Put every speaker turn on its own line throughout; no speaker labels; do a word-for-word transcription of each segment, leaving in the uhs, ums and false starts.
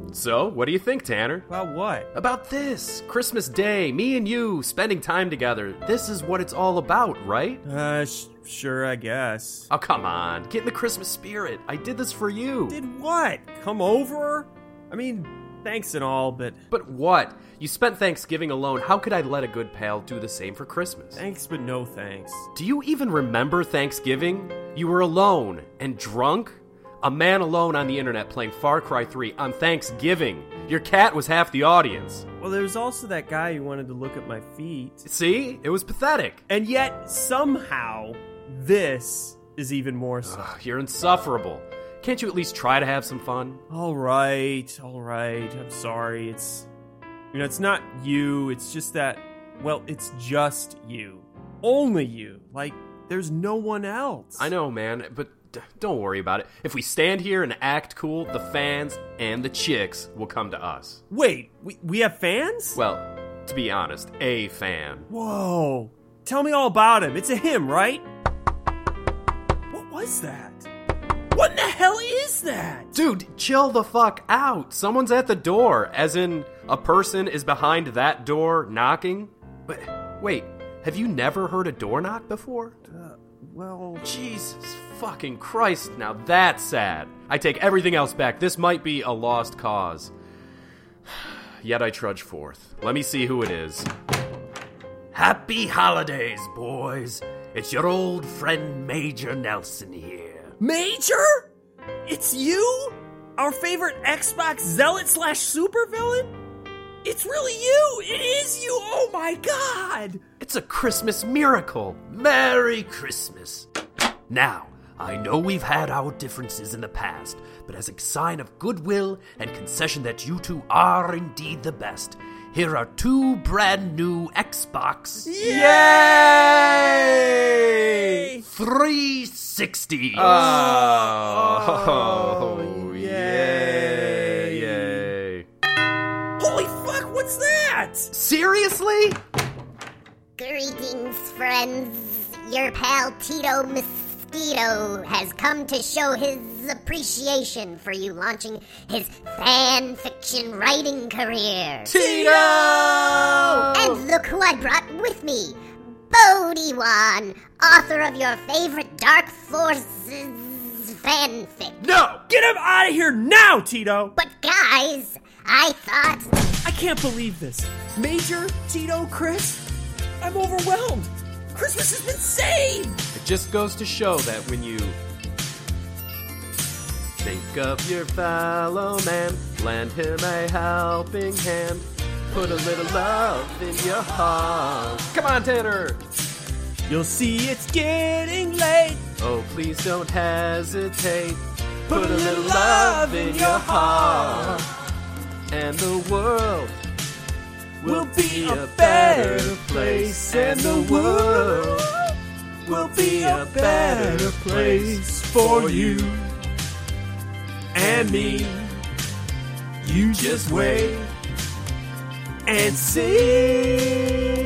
So, what do you think, Tanner?
About what?
About this. Christmas Day, me and you, spending time together. This is what it's all about, right?
Uh, sh- sure, I guess.
Oh, come on. Get in the Christmas spirit. I did this for you.
Did what? Come over? I mean, thanks and all, but...
But what? You spent Thanksgiving alone. How could I let a good pal do the same for Christmas?
Thanks, but no thanks.
Do you even remember Thanksgiving? You were alone and drunk? A man alone on the internet playing Far Cry three on Thanksgiving. Your cat was half the audience.
Well, there's also that guy who wanted to look at my feet.
See? It was pathetic.
And yet, somehow, this is even more so.
Ugh, you're insufferable. Can't you at least try to have some fun?
All right, all right. I'm sorry. It's, you know, it's not you. It's just that, well, it's just you. Only you. Like, there's no one else.
I know, man, but d- don't worry about it. If we stand here and act cool, the fans and the chicks will come to us.
Wait, we, we have fans?
Well, to be honest, a fan.
Whoa. Tell me all about him. It's a him, right? What was that? What in the hell is that?
Dude, chill the fuck out. Someone's at the door, as in a person is behind that door knocking. But wait, have you never heard a door knock before?
Uh, well...
Jesus fucking Christ, now that's sad. I take everything else back. This might be a lost cause. Yet I trudge forth. Let me see who it is. Happy holidays, boys. It's your old friend Major Nelson here.
Major? It's you? Our favorite Xbox zealot slash supervillain? It's really you! It is you! Oh my god!
It's a Christmas miracle. Merry Christmas. Now, I know we've had our differences in the past, but as a sign of goodwill and concession that you two are indeed the best, here are two brand new Xbox.
Yay!
three sixty.
Oh,
Oh, yay, yay.
Holy fuck, what's that?
Seriously?
Greetings, friends. Your pal Tito Mosquito has come to show his appreciation for you launching his fan fiction writing career.
Tito!
And look who I brought with me. Bodhi Wan, author of your favorite Dark Forces fanfic.
No!
Get him out of here now, Tito!
But guys, I thought...
I can't believe this. Major, Tito, Chris, I'm overwhelmed. Christmas has been saved!
It just goes to show that when you think of your fellow man, lend him a helping hand, put a little love in your heart. Come on, Tanner!
You'll see it's getting late.
Oh, please don't hesitate. Put a little love in your heart, and the world will be a better place, and the world will be a better place for you and me. You just wait and see.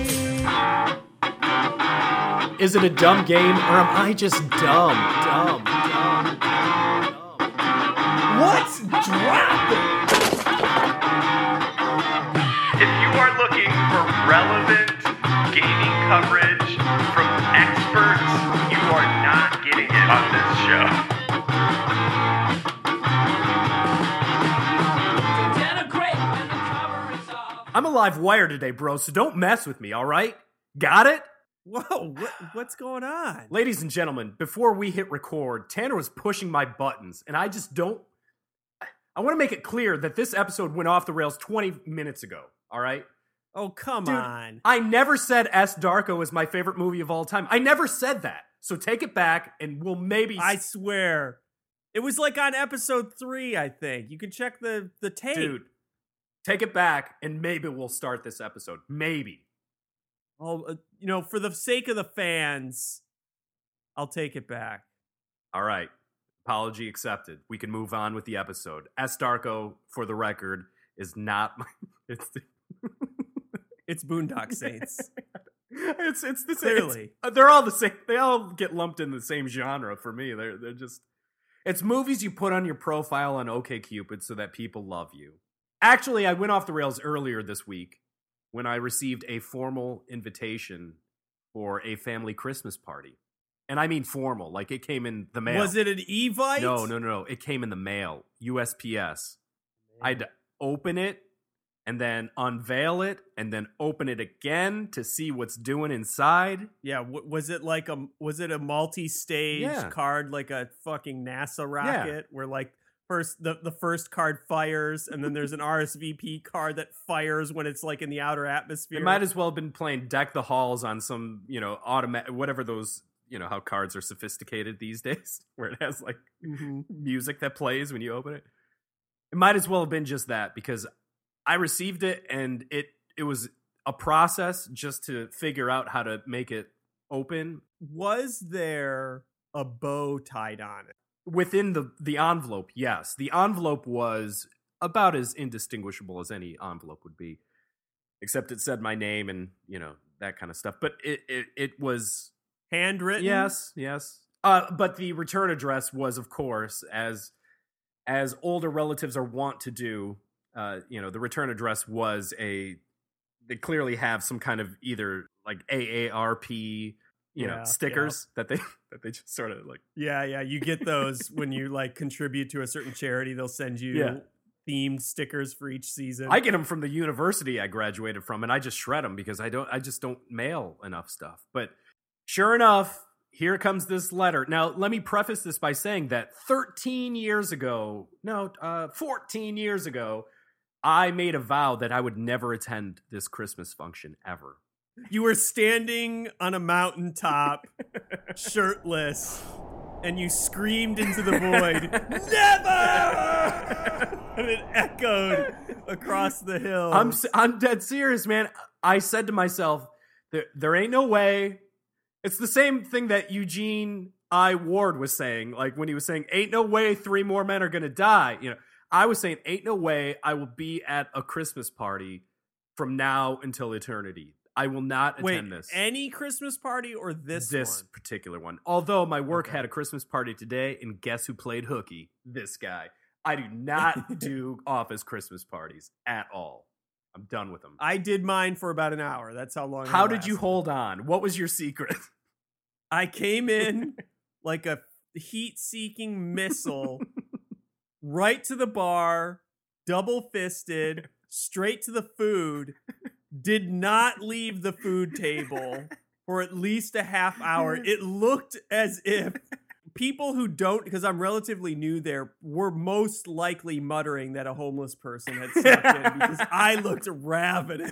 Is it a dumb game, or am I just dumb? Dumb, dumb, dumb, dumb.
What's dropping?
If you are looking for relevant gaming coverage from experts, you are not getting it on this show.
I'm a live wire today, bro, so don't mess with me, all right? Got it?
Whoa, what, what's going on?
Ladies and gentlemen, before we hit record, Tanner was pushing my buttons, and I just don't... I want to make it clear that this episode went off the rails twenty minutes ago, all right?
Oh, come
Dude,
on.
I never said S. Darko is my favorite movie of all time. I never said that. So take it back, and we'll maybe...
I swear. It was like on episode three, I think. You can check the, the tape.
Dude, take it back, and maybe we'll start this episode. Maybe.
Oh, uh, you know, for the sake of the fans, I'll take it back.
All right. Apology accepted. We can move on with the episode. S. Darko, for the record, is not my... It's the...
It's Boondock Saints.
it's it's the same.
Clearly.
It's, they're all the same. They all get lumped in the same genre for me. They're they're just... It's movies you put on your profile on OkCupid so that people love you. Actually, I went off the rails earlier this week when I received a formal invitation for a family Christmas party. And I mean formal, like it came in the mail.
Was it an Evite?
No, no, no, no. It came in the mail, U S P S. I had to open it and then unveil it and then open it again to see what's doing inside.
Yeah, w- was it like a was it a multi-stage
Yeah.
card like a fucking NASA rocket where like first the, the first card fires and then there's an R S V P card that fires when it's like in the outer atmosphere?
It might as well have been playing Deck the Halls on some, you know, automatic, whatever those, you know, how cards are sophisticated these days, where it has like
Mhm.
music that plays when you open it. It might as well have been just that, because I received it and it it was a process just to figure out how to make it open.
Was there a bow tied on it?
Within the, the envelope, yes. The envelope was about as indistinguishable as any envelope would be, except it said my name and, you know, that kind of stuff. But it it, it was...
Handwritten?
Yes, yes. Uh, but the return address was, of course, as as older relatives are wont to do, uh, you know, the return address was a... They clearly have some kind of either like A A R P, you
Yeah,
know, stickers that they that they just sort of like...
Yeah, yeah. You get those when you like contribute to a certain charity. They'll send you
Yeah.
themed stickers for each season.
I get them from the university I graduated from, and I just shred them because I don't. I just don't mail enough stuff. But sure enough, here comes this letter. Now, let me preface this by saying that thirteen years ago, no, uh, fourteen years ago, I made a vow that I would never attend this Christmas function ever.
You were standing on a mountaintop, shirtless, and you screamed into the void, "Never!" And it echoed across the hill.
I'm s- I'm dead serious, man. I said to myself, there, there ain't no way. It's the same thing that Eugene I. Ward was saying, like when he was saying, ain't no way three more men are going to die. You know, I was saying, ain't no way I will be at a Christmas party from now until eternity. I will not
Wait,
attend this.
any Christmas party or this,
this
one?
particular one. Although my work
Okay.
had a Christmas party today, and guess who played hooky? This guy. I do not do office Christmas parties at all. I'm done with them.
I did mine for about an hour. That's how long.
How
I
did you
lasted.
hold on? What was your secret?
I came in like a heat-seeking missile, right to the bar, double-fisted, straight to the food. Did not leave the food table for at least a half hour. It looked as if people who don't, because I'm relatively new there, were most likely muttering that a homeless person had snuck in because I looked ravenous.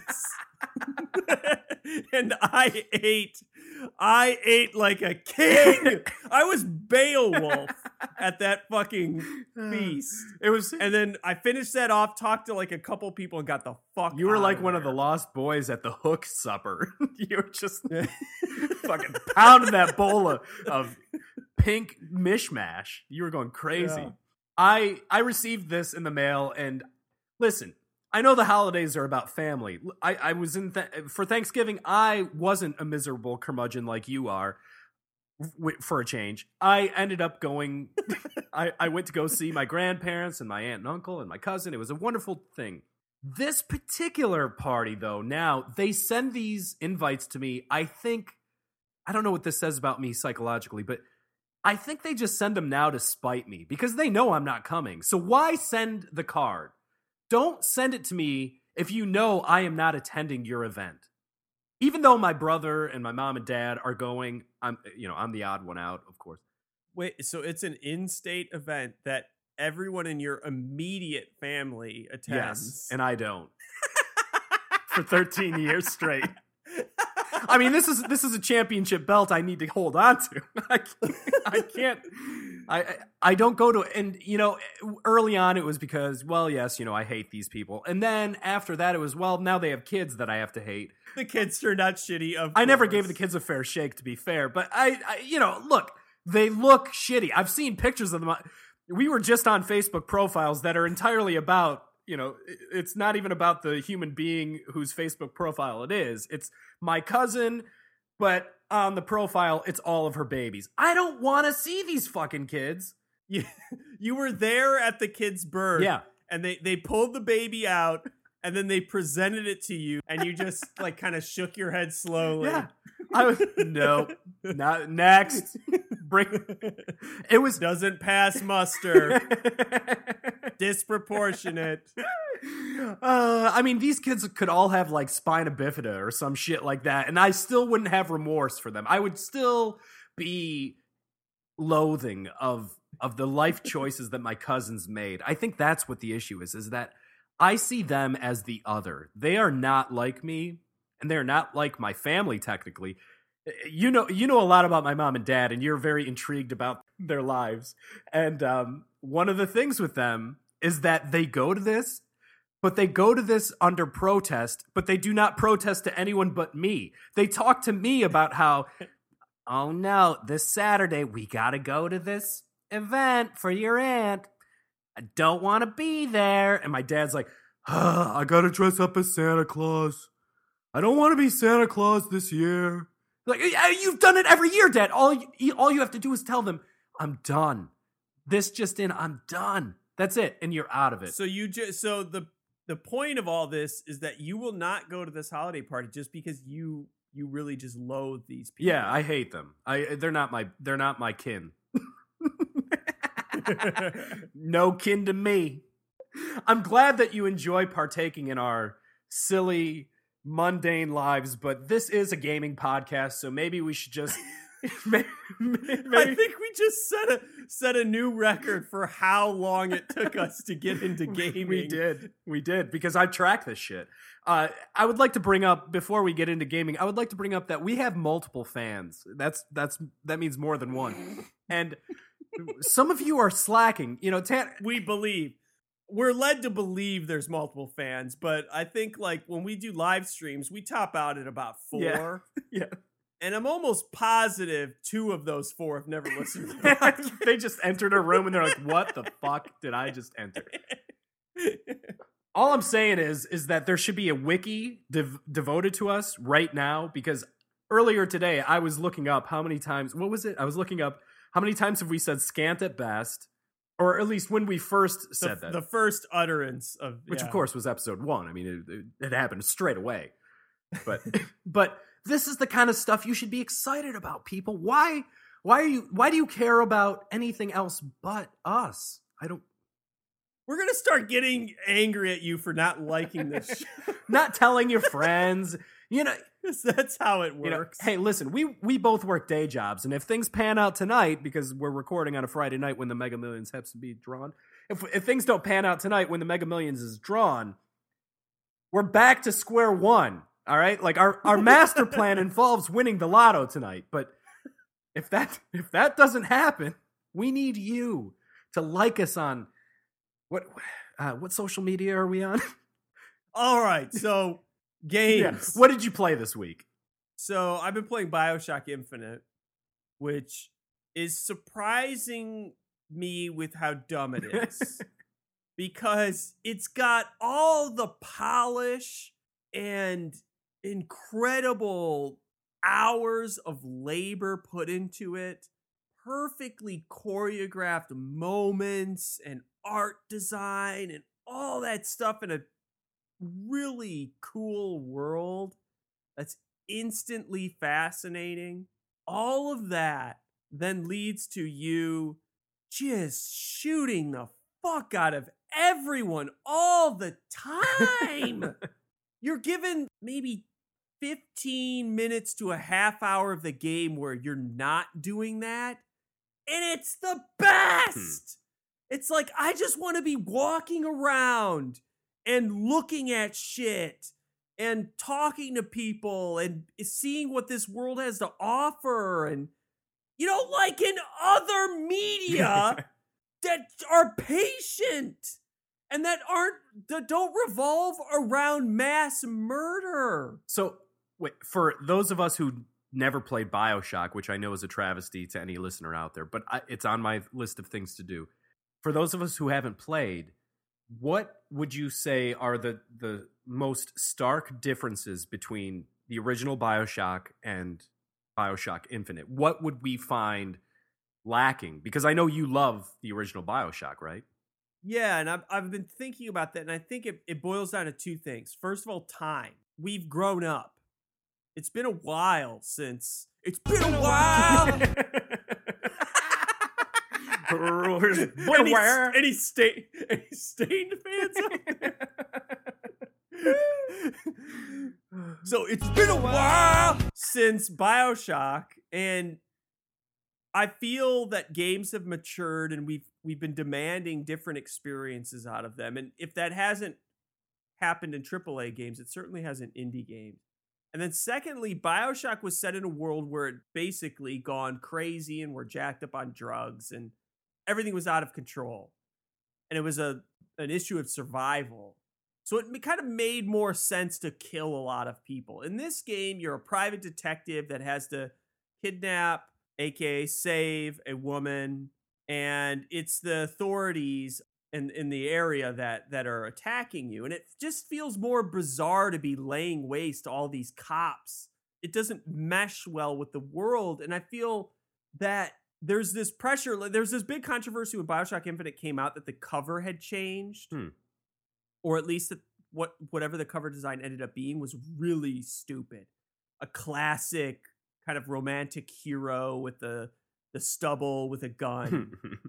And I ate, I ate like a king. I was Beowulf at that fucking feast.
It was.
And then I finished that off, talked to like a couple people, and got the fuck
You were
out
like
of
one of
there.
the lost boys at the Hook supper. You were just fucking pounding that bowl of, of pink mishmash. You were going crazy.
Yeah.
I I received this in the mail, and listen, I know the holidays are about family. I, I was in th- for Thanksgiving. I wasn't a miserable curmudgeon like you are. W- for a change, I ended up going. I, I went to go see my grandparents and my aunt and uncle and my cousin. It was a wonderful thing. This particular party, though, now they send these invites to me. I think I don't know what this says about me psychologically, but I think they just send them now to spite me because they know I'm not coming. So why send the card? Don't send it to me if you know I am not attending your event. Even though my brother and my mom and dad are going, I'm you know, I'm the odd one out, of course.
Wait, so it's an in-state event that everyone in your immediate family attends.
Yes, and I don't. For thirteen years straight. I mean, this is this is a championship belt I need to hold on to. I can't, I can't. I I- I don't go to, and you know, early on it was because, well, yes, you know, I hate these people, and then after that it was, well, now they have kids that I have to hate.
The kids turned out shitty. Of
I never
course.
gave the kids a fair shake, to be fair, but I, I, you know, look, they look shitty. I've seen pictures of them. We were just on Facebook profiles that are entirely about, you know, it's not even about the human being whose Facebook profile it is. It's my cousin, but on the profile, it's all of her babies. I don't want to see these fucking kids.
you, you were there at the kid's birth.
Yeah.
And they, they pulled the baby out and then they presented it to you and you just like kind of shook your head slowly.
Yeah. I was, no, not next. Bring, it was.
Doesn't pass muster. Disproportionate.
Uh, I mean, these kids could all have like spina bifida or some shit like that, and I still wouldn't have remorse for them. I would still be loathing of of the life choices that my cousins made. I think that's what the issue is, is that I see them as the other. They are not like me, and they're not like my family, technically. You know, you know a lot about my mom and dad, and you're very intrigued about their lives. And um, one of the things with them is that they go to this, but they go to this under protest, but they do not protest to anyone but me. They talk to me about how, oh no, this Saturday we gotta go to this event for your aunt. I don't want to be there. And my dad's like, oh, I gotta dress up as Santa Claus. I don't want to be Santa Claus this year. Like, you've done it every year, Dad. All you, all you have to do is tell them, I'm done. This just in, I'm done. That's it, and you're out of it.
So you just so the the point of all this is that you will not go to this holiday party just because you you really just loathe these people.
Yeah, I hate them. I they're not my they're not my kin. No kin to me. I'm glad that you enjoy partaking in our silly, mundane lives, but this is a gaming podcast, so maybe we should just maybe, maybe.
I think we just set a set a new record for how long it took us to get into gaming.
We did. We did, because I track this shit. Uh, I would like to bring up, before we get into gaming, I would like to bring up that we have multiple fans. That's that's that means more than one. And some of you are slacking. You know, Tan-
we believe. We're led to believe there's multiple fans, but I think like when we do live streams, we top out at about four.
Yeah. yeah.
And I'm almost positive two of those four have never listened to the
They just entered a room and they're like, what the fuck did I just enter? All I'm saying is, is that there should be a wiki dev- devoted to us right now, because earlier today I was looking up how many times, what was it? I was looking up how many times have we said scant at best, or at least when we first said
the,
that.
The first utterance of,
Which
yeah.
of course was episode one. I mean, it, it, it happened straight away. But, but this is the kind of stuff you should be excited about, people. Why, why are you, why do you care about anything else but us? I don't.
We're going to start getting angry at you for not liking this show.
Not telling your friends, you know.
That's how it works.
You know, hey, listen, we we both work day jobs, and if things pan out tonight, because we're recording on a Friday night when the Mega Millions has to be drawn, if if things don't pan out tonight when the Mega Millions is drawn, we're back to square one. All right, like our our master plan involves winning the lotto tonight, but if that if that doesn't happen, we need you to like us on what uh, what social media are we on?
All right, so. Games.
Yeah. What did you play this week?
So I've been playing BioShock Infinite, which is surprising me with how dumb it is. Because it's got all the polish and incredible hours of labor put into it, perfectly choreographed moments and art design and all that stuff in a really cool world that's instantly fascinating. All of that then leads to you just shooting the fuck out of everyone all the time. You're given maybe fifteen minutes to a half hour of the game where you're not doing that, and it's the best. Hmm. It's like, I just want to be walking around and looking at shit and talking to people and seeing what this world has to offer. And, you know, like in other media that are patient and that aren't, that don't revolve around mass murder.
So, wait, for those of us who never played BioShock, which I know is a travesty to any listener out there, but I, it's on my list of things to do. For those of us who haven't played, what would you say are the, the most stark differences between the original BioShock and BioShock Infinite? What would we find lacking? Because I know you love the original BioShock, right?
Yeah, and I've, I've been thinking about that, and I think it, it boils down to two things. First of all, time. We've grown up. It's been a while since... It's been a while! any, any, sta- any Stained fans out there? So it's been a while since BioShock, and I feel that games have matured and we've we've been demanding different experiences out of them. And if that hasn't happened in triple A games, it certainly has in indie games. And then secondly, BioShock was set in a world where it basically gone crazy and were jacked up on drugs and everything was out of control. And it was a an issue of survival. So it kind of made more sense to kill a lot of people. In this game, you're a private detective that has to kidnap, aka save a woman, and it's the authorities in, in the area that, that are attacking you. And it just feels more bizarre to be laying waste to all these cops. It doesn't mesh well with the world, and I feel that there's this pressure. There's this big controversy when BioShock Infinite came out that the cover had changed.
Hmm.
Or at least that what whatever the cover design ended up being was really stupid. A classic kind of romantic hero with the the stubble with a gun.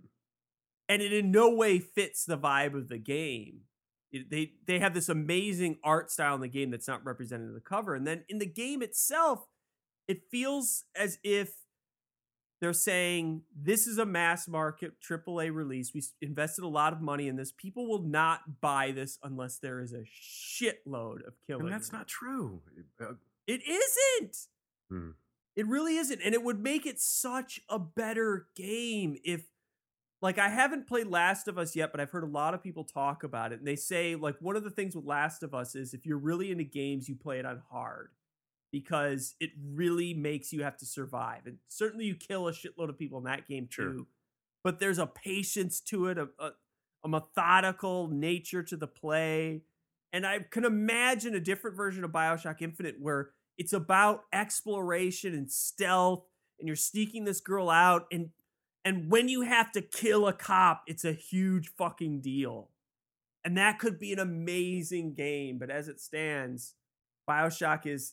And it in no way fits the vibe of the game. It, they they have this amazing art style in the game that's not represented in the cover. And then in the game itself, it feels as if they're saying, this is a mass market triple A release. We invested a lot of money in this. People will not buy this unless there is a shitload of killing.
And that's not true. Uh,
it isn't.
Hmm.
It really isn't. And it would make it such a better game if, like, I haven't played Last of Us yet, but I've heard a lot of people talk about it. And they say, like, one of the things with Last of Us is if you're really into games, you play it on hard. Because it really makes you have to survive. And certainly you kill a shitload of people in that game too. Sure. But there's a patience to it, a, a, a methodical nature to the play. And I can imagine a different version of BioShock Infinite where it's about exploration and stealth, and you're sneaking this girl out. And, and when you have to kill a cop, it's a huge fucking deal. And that could be an amazing game. But as it stands, BioShock is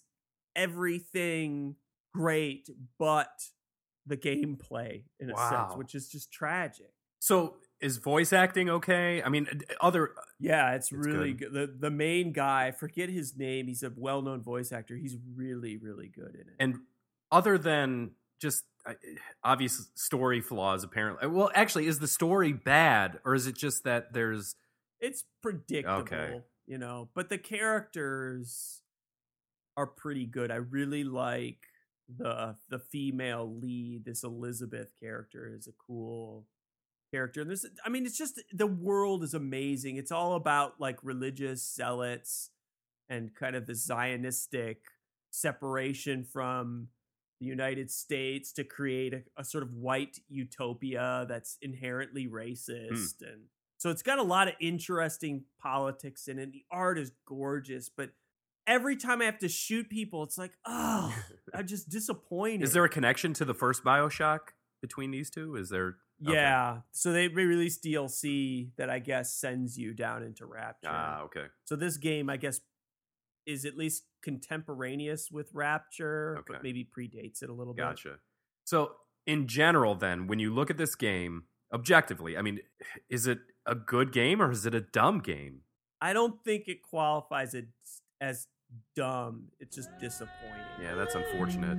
everything great but the gameplay in a
wow.
sense, which is just tragic.
So is voice acting okay? I mean, other
yeah, it's, it's really
good.
good. The the main guy, I forget his name, he's a well-known voice actor. He's really, really good in it.
And other than just uh, obvious story flaws, apparently, well, actually, is the story bad, or is it just that there's
it's predictable,
okay.
you know, but the characters are pretty good. I really like the the female lead. This Elizabeth character is a cool character. And there's, I mean, it's just, the world is amazing. It's all about like religious zealots and kind of the Zionistic separation from the United States to create a, a sort of white utopia that's inherently racist. Hmm. And so it's got a lot of interesting politics in it. The art is gorgeous, but every time I have to shoot people, it's like, oh, I'm just disappointed.
Is there a connection to the first BioShock between these two? Is there?
Yeah.
Okay.
So they released D L C that I guess sends you down into Rapture.
Ah, okay.
So this game, I guess, is at least contemporaneous with Rapture, okay. but maybe predates it a little
gotcha.
bit.
Gotcha. So in general, then, when you look at this game objectively, I mean, is it a good game or is it a dumb game?
I don't think it qualifies it as dumb. It's just disappointing.
Yeah, that's unfortunate.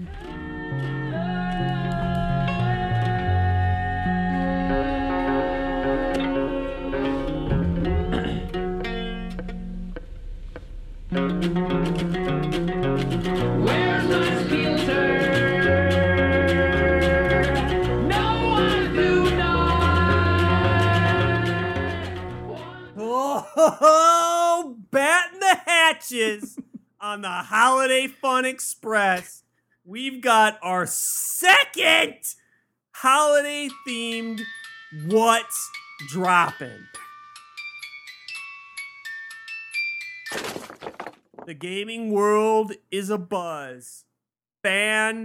Where's my filter? No one do not.
Oh, batten the hatches on the Holiday Fun Express. We've got our second holiday themed What's Dropping. The gaming world is abuzz. Fan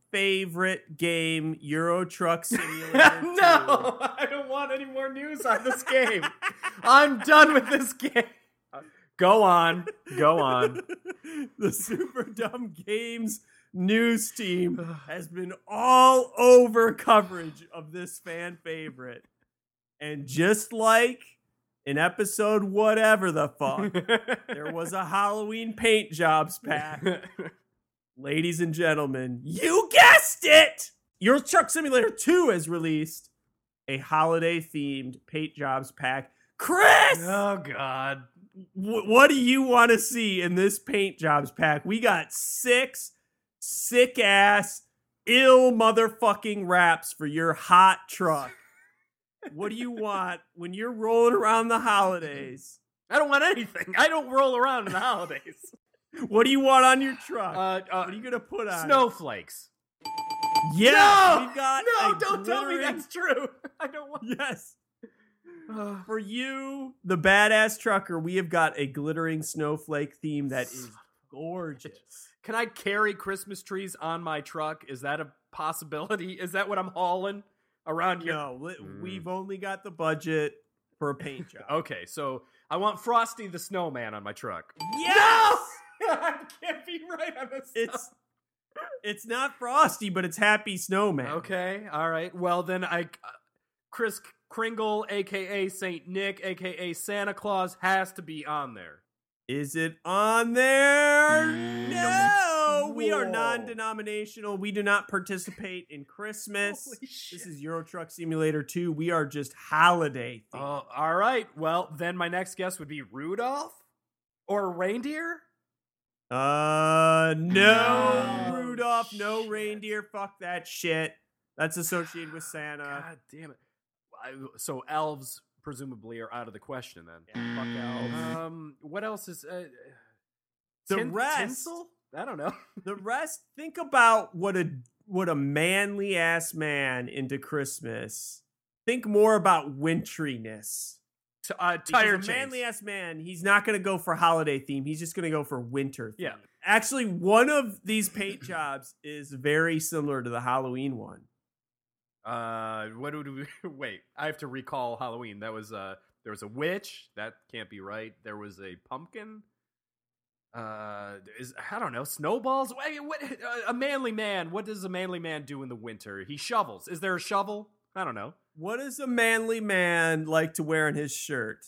favorite game, Euro Truck Simulator two.
No, I don't want any more news on this game. I'm done with this game. Go on. Go on.
The Super Dumb Games news team has been all over coverage of this fan favorite. And just like in episode whatever the fuck, there was a Halloween paint jobs pack. Ladies and gentlemen, you guessed it! Euro Truck Simulator two has released a holiday-themed paint jobs pack. Chris!
Oh, God.
W- what do you want to see in this paint jobs pack? We got six sick-ass, ill motherfucking wraps for your hot truck. What do you want when you're rolling around the holidays?
I don't want anything. I don't roll around in the holidays.
What do you want on your truck?
Uh, uh,
what are you going to put on?
Snowflakes.
Yeah,
No!
we've got
No,
a
don't tell me
glittering-
that's true. I don't want.
Yes. For you, the badass trucker, we have got a glittering snowflake theme that is gorgeous.
Can I carry Christmas trees on my truck? Is that a possibility? Is that what I'm hauling around here?
No, li-
Mm.
we've only got the budget for a paint job.
Okay, so I want Frosty the Snowman on my truck.
Yes!
I can't be right on this.
It's it's not Frosty, but it's Happy Snowman.
Okay, all right. Well, then I, uh, Chris Kringle, aka Saint Nick, aka Santa Claus, has to be on there.
Is it on there? No, we are
Whoa.
non-denominational. We do not participate in Christmas.
Holy shit.
This is Euro Truck Simulator two. We are just holiday themed.
Oh, all right. Well, then my next guess would be Rudolph or reindeer.
Uh, no,
No,
Rudolph, no
shit.
reindeer. Fuck that shit. That's associated with Santa.
God damn it. I, so elves presumably are out of the question then.
Yeah, fuck elves.
Um, what else is uh,
The
tin-
rest-
tinsel? I don't know.
The rest, think about what a what a manly ass man into Christmas. Think more about wintriness.
T- uh,
Because
tire
a
chains.
manly ass man, he's not going to go for holiday theme. He's just going to go for winter theme.
Yeah.
Actually, one of these paint jobs is very similar to the Halloween one.
Uh, what do we wait? I have to recall Halloween. That was uh, there was a witch. That can't be right. There was a pumpkin. Uh, is I don't know snowballs. Wait, what? Uh, a manly man. What does a manly man do in the winter? He shovels. Is there a shovel? I don't know.
What does a manly man like to wear on his shirt?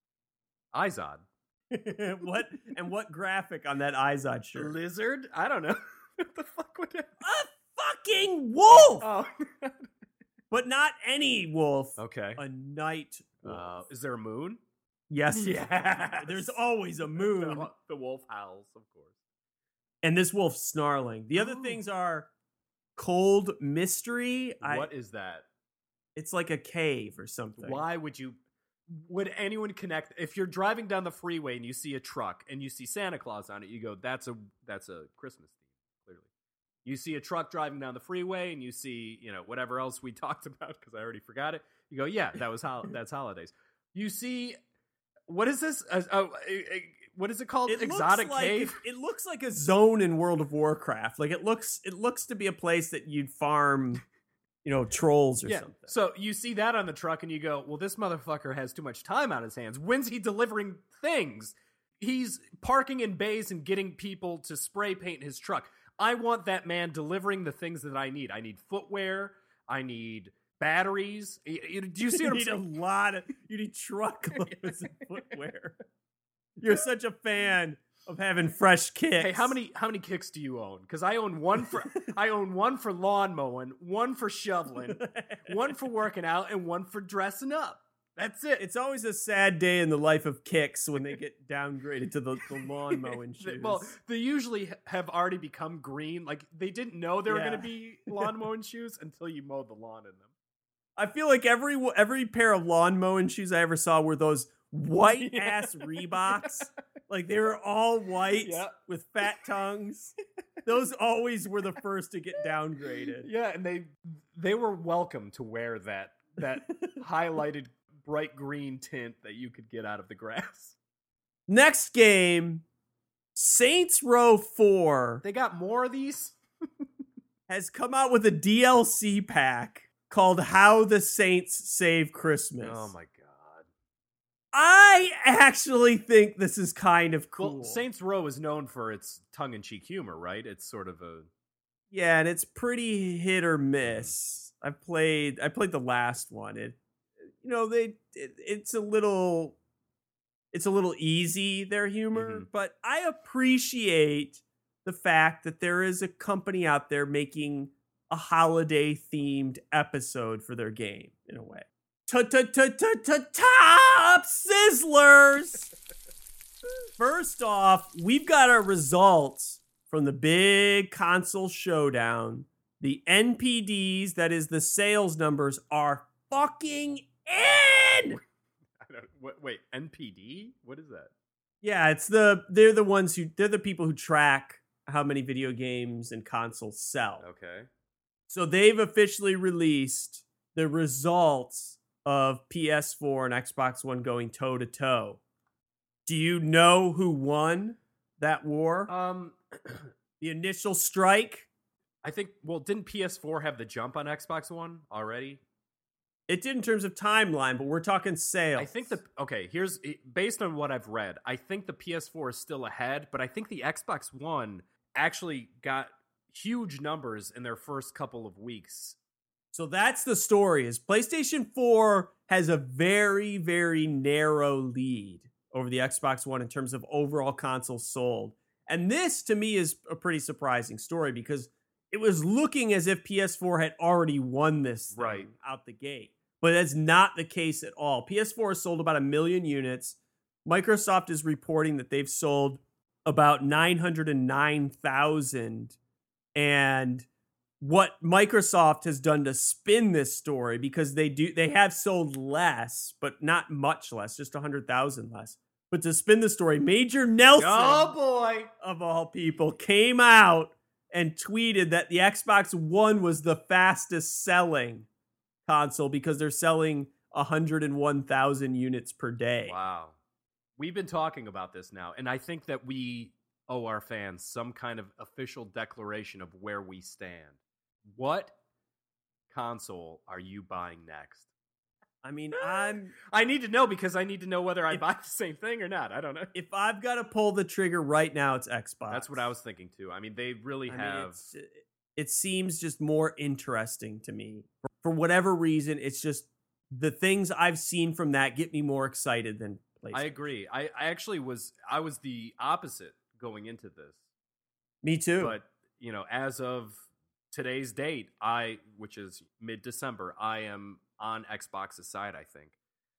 Izod.
What and what graphic on that Izod shirt?
Lizard? I don't know. What the fuck would that?
A fucking wolf,
Oh,
but not any wolf.
okay.
A night wolf.
Uh, is there a moon?
Yes,
Yes.
There's always a moon,
The, the wolf howls, of course.
and this wolf's snarling. The other
Ooh.
things are cold mystery. I,
What is that?
It's like a cave or something.
Why would you? Would anyone connect? If you're driving down the freeway and you see a truck and you see Santa Claus on it, you go, "That's a that's a Christmas theme." Clearly, you see a truck driving down the freeway and you see, you know, whatever else we talked about because I already forgot it. You go, "Yeah, that was hol- that's holidays." You see, what is this? Uh, uh, uh, what is it called?
It
Exotic
looks like,
cave.
It looks like a zone in World of Warcraft. Like it looks, it looks to be a place that you'd farm, you know, trolls or
Yeah.
something.
So you see that on the truck and you go, well, this motherfucker has too much time on his hands. When's he delivering things? He's parking in bays and getting people to spray paint his truck. I want that man delivering the things that I need. I need footwear. I need batteries. Y- y- Do you see what I'm
you need
saying?
a lot of you need truckloads of footwear. You're such a fan of having fresh kicks.
Hey, how many how many kicks do you own? Because I own one for I own one for lawn mowing, one for shoveling, one for working out, and one for dressing up. That's it.
It's always a sad day in the life of kicks when they get downgraded to the, the lawn mowing shoes.
Well, they usually have already become green. Like they didn't know they were
Yeah.
going to be lawn mowing shoes until you mowed the lawn in them.
I feel like every every pair of lawn mowing shoes I ever saw were those white ass Reeboks. Like they were all white
Yeah.
with fat tongues. Those always were the first to get downgraded.
Yeah, and they they were welcome to wear that that highlighted bright green tint that you could get out of the grass.
Next game, Saints Row four.
They got more of these.
has come out with a D L C pack called How the Saints Save Christmas.
Oh my god.
I actually think this is kind of cool.
Well, Saints Row is known for its tongue-in-cheek humor, right? It's sort of a
Yeah, and it's pretty hit or miss. I've played I played the last one. It you know, they it, it's a little it's a little easy, their humor,
Mhm.
but I appreciate the fact that there is a company out there making a holiday themed episode for their game in a way. Top sizzlers. First off, we've got our results from the big console showdown. The N P Ds, that is the sales numbers, are fucking in.
I don't, wait, wait, N P D? What is that?
Yeah, it's the they're the ones who they're the people who track how many video games and consoles sell.
Okay.
So they've officially released the results of P S four and Xbox One going toe to toe. Do you know who won that war?
Um,
The initial strike?
I think. Well, didn't P S four have the jump on Xbox One already?
It did in terms of timeline, but we're talking sales.
I think the okay. Here's based on what I've read. I think the P S four is still ahead, but I think the Xbox One actually got huge numbers in their first couple of weeks.
So that's the story. Is PlayStation four has a very, very narrow lead over the Xbox One in terms of overall consoles sold. And this, to me, is a pretty surprising story because it was looking as if P S four had already won this thing
Right.
out the gate. But that's not the case at all. P S four has sold about a million units. Microsoft is reporting that they've sold about nine hundred nine thousand. And what Microsoft has done to spin this story, because they do they have sold less, but not much less, just one hundred thousand less. But to spin the story, Major Nelson,
Oh boy!
of all people, came out and tweeted that the Xbox One was the fastest selling console because they're selling one hundred one thousand units per day.
Wow. We've been talking about this now, and I think that we owe our fans some kind of official declaration of where we stand. What console are you buying next?
I mean, I'm
I need to know because I need to know whether I
If-
buy the same thing or not. I don't know.
if I've got to pull the trigger right now, it's Xbox.
That's what I was thinking too. I mean, they really
I mean,
have.
it's, it seems just more interesting to me. For, for whatever reason, it's just the things I've seen from that get me more excited than PlayStation.
I agree. I, I actually was. I was the opposite going into this.
Me too.
But you know, as of today's date, I, which is mid-December, I am on Xbox's side. I think.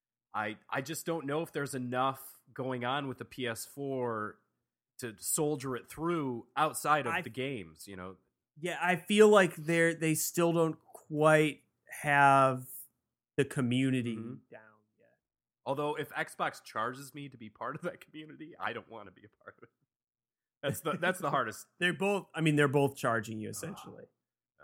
I I just don't know if there's enough going on with the P S four to soldier it through outside of
I-
the games. You know,
yeah, I feel like they're they still don't quite have the community
Mhm.
down yet.
although if Xbox charges me to be part of that community, I don't want to be a part of it. That's the that's the hardest.
They're both. I mean, they're both charging you essentially.
no.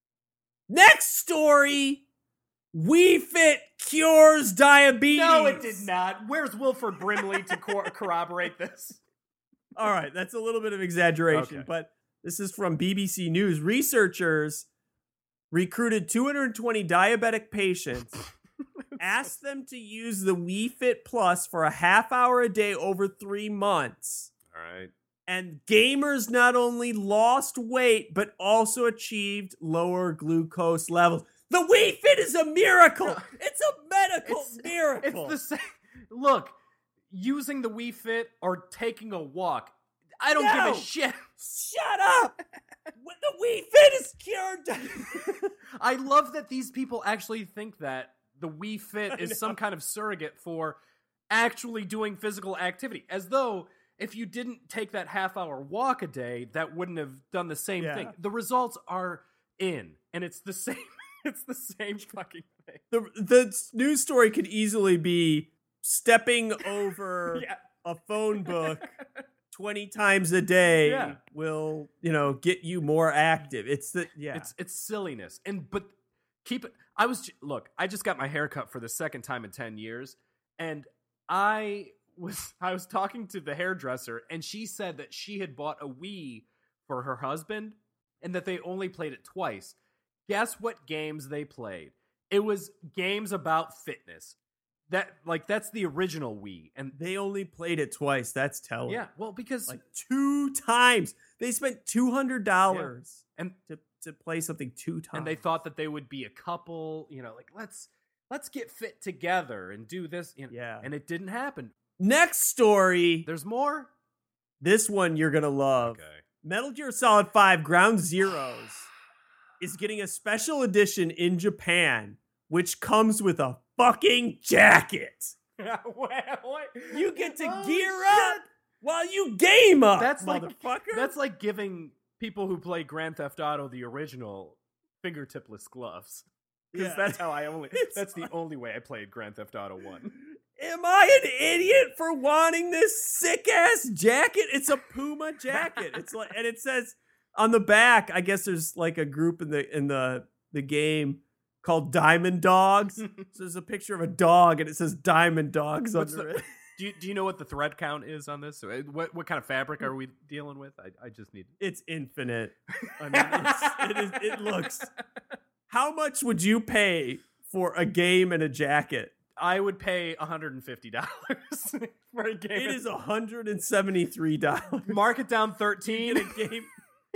Next story. Wii Fit cures diabetes.
No, it did not. Where's Wilford Brimley to cor- corroborate this?
All right, that's a little bit of exaggeration,
Okay.
but this is from B B C News. Researchers recruited two hundred twenty diabetic patients, asked them to use the Wii Fit Plus for a half hour a day over three months.
All right.
And gamers not only lost weight, but also achieved lower glucose levels. The Wii Fit is a miracle. It's a medical
It's-
miracle.
It's the same. Look, using the Wii Fit or taking a walk, I don't
No.
give a shit.
Shut up. When the Wii Fit is cured.
I love that these people actually think that the Wii Fit
I
is
know.
some kind of surrogate for actually doing physical activity. As though if you didn't take that half hour walk a day, that wouldn't have done the same
Yeah.
thing. The results are in, and it's the same. It's the same fucking thing.
the the news story could easily be stepping over
Yeah.
a phone book twenty times a day
Yeah.
will, you know, get you more active. It's the yeah.
It's it's silliness. And but keep it I was look, I just got my hair cut for the second time in ten years, and I was I was talking to the hairdresser, and she said that she had bought a Wii for her husband, and that they only played it twice. Guess what games they played? It was games about fitness. That like that's the original Wii, and
They only played it twice. That's telling.
yeah, well because
Like two times. They spent two hundred dollars
and
to, to play something two times.
and they thought that they would be a couple, you know, like let's let's get fit together and do this, you know,
Yeah.
and it didn't happen.
Next story.
There's more.
This one you're going to love. Metal Gear Solid five Ground Zeroes is getting a special edition in Japan, which comes with a fucking jacket. You get to
Oh,
gear
shit.
up while you game up.
That's like
motherfucker.
that's like giving people who play Grand Theft Auto the original fingertipless gloves. Because
Yeah.
that's how I only.
It's
That's the only way I played Grand Theft Auto One.
Am I an idiot for wanting this sick ass jacket? It's a Puma jacket. It's like, and it says on the back, I guess there's like a group in the in the the game called Diamond Dogs. So there's a picture of a dog, and it says Diamond Dogs
What's
under
the-
it.
Do you, do you know what the thread count is on this? Uh, What what kind of fabric are we dealing with? I, I just need.
It's infinite. I mean, it's, it is. It looks. How much would you pay for a game and a jacket?
I would pay one hundred fifty dollars for a game.
It is one hundred seventy-three dollars.
Mark it down
You
thirteen.
get a game.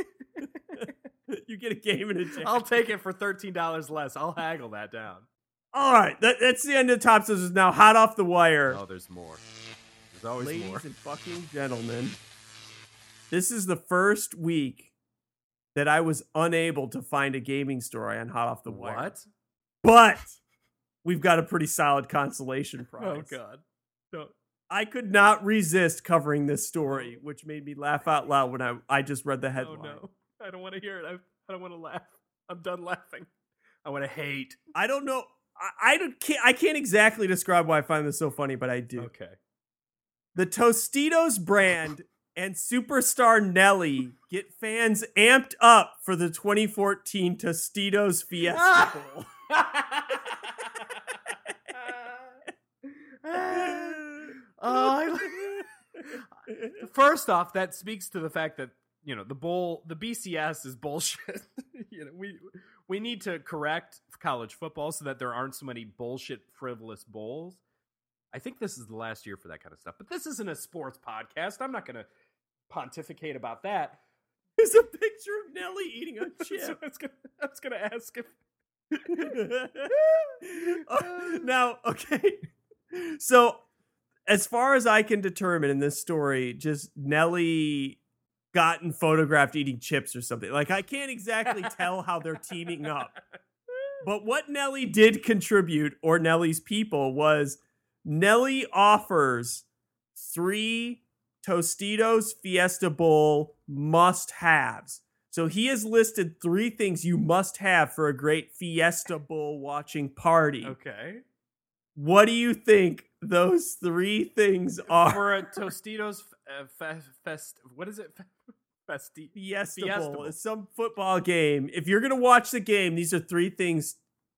You get a game and a jacket.
I'll take it for thirteen dollars less. I'll haggle that down.
All right, that, that's the end of Top Scissors. Now, hot off the wire,
Oh, there's more. There's always
ladies
more.
and fucking gentlemen, this is the first week that I was unable to find a gaming story on Hot Off the Wire.
What?
But we've got a pretty solid consolation prize.
Oh God. No.
I could not resist covering this story, which made me laugh out loud when I, I just read the
Oh
headline.
no. I don't want to hear it. I, I don't want to laugh. I'm done laughing. I want to hate.
I don't know. I, I, don't, can't, I can't exactly describe why I find this so funny, but I do.
Okay.
The Tostitos brand and superstar Nelly get fans amped up for the twenty fourteen Tostitos Fiesta Bowl.
Oh, I- First off, that speaks to the fact that you know the bowl, the B C S is bullshit. you know, we we need to correct college football so that there aren't so many bullshit, frivolous bowls. I think this is the last year for that kind of stuff. But this isn't a sports podcast. I'm not going to pontificate about that.
There's a picture of Nelly eating a
So
chip.
I was gonna, I was gonna ask if
Uh, now, okay. So, as far as I can determine in this story, just Nelly gotten photographed eating chips or something. Like, I can't exactly tell how they're teaming up. But what Nelly did contribute, or Nelly's people, was Nelly offers three Tostitos Fiesta Bowl must-haves. So he has listed three things you must have for a great Fiesta Bowl watching party.
okay.
What do you think those three things are?
For a Tostitos uh, fe- fest, what is it? Festi-
Fiesta,
Fiesta
Bowl.
Bowl.
It's some football game. If you're going to watch the game, these are three things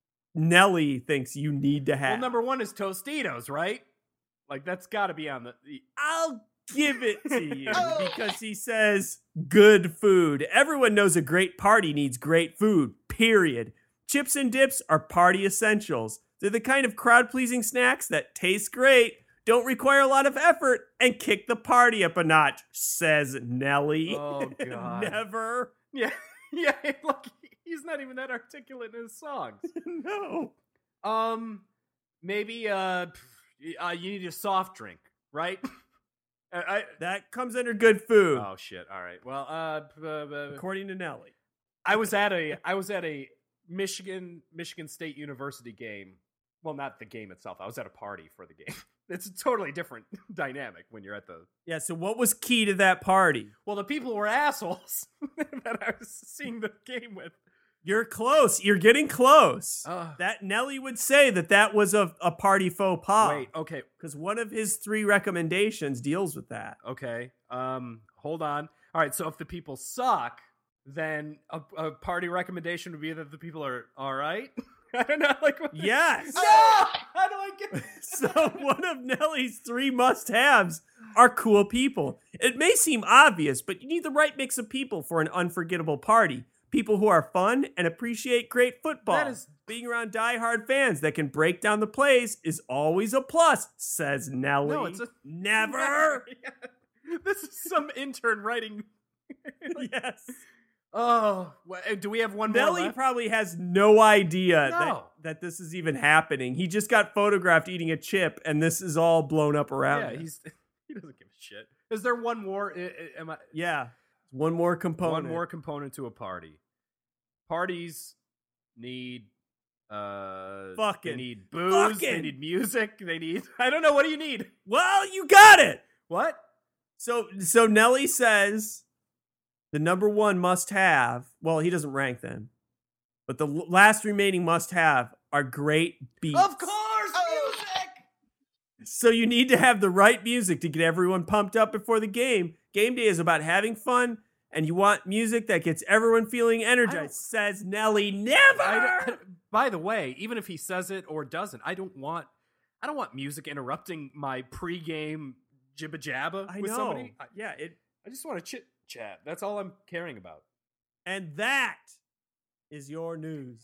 Nelly thinks you need to have.
Well, number one is Tostitos, right? Like that's got to be on the. the-
I'll give it to you because he says good food. Everyone knows a great party needs great food, period. Chips and dips are party essentials. They're the kind of crowd-pleasing snacks that taste great, don't require a lot of effort, and kick the party up a notch, says Nelly.
Oh, God.
Never.
Yeah, yeah. Like he's not even that articulate in his songs.
No.
Um, maybe uh, pff, uh you need a soft drink, right? I, I
That comes under good food,
oh shit. All right. Well, uh, p- uh, uh,
according to Nelly.
I was at a I was at a Michigan Michigan State University game. Well, not the game itself. I was at a party for the game. It's a totally different dynamic when you're at the.
Yeah, so what was key to that party?
Well, the people were assholes that I was seeing the game with.
You're close. You're getting close.
Uh,
That Nelly would say that that was a, a party faux pas.
wait. Okay.
Because one of his three recommendations deals with that.
Okay. Um. Hold on. All right. So if the people suck, then a, a party recommendation would be that the people are all right. I don't know. Like. What?
Yes.
No! How do I get?
So one of Nelly's three must-haves are cool people. It may seem obvious, but you need the right mix of people for an unforgettable party. people who are fun and appreciate great football.
That is-
Being around diehard fans that can break down the plays is always a plus, says Nelly.
No, it's a-
Never.
This is some intern writing.
Yes.
Oh, wha- do we have one more
Nelly
left?
probably has no idea
No.
that, that this is even happening. He just got photographed eating a chip, and this is all blown up around
Yeah,
him.
he's he doesn't give a shit. Is there one more? I- I- Am I
Yeah. One more component.
one more component to a party? Parties need uh
Fucking-
they need booze, they
fucking-
need music, they need I don't know, what do you need?
Well, you got it.
What?
So so Nelly says the number one must have, well, he doesn't rank them, but the l- last remaining must have are great beats.
Of course, music.
So you need to have the right music to get everyone pumped up before the game. Game day is about having fun, and you want music that gets everyone feeling energized, says Nelly. Never!
I don't- by the way, even if he says it or doesn't, I don't want I don't want music interrupting my pregame jibba jabba
I
with
know.
somebody. I,
Yeah, it,
I just want to chit chat. That's all I'm caring about.
and that is your news.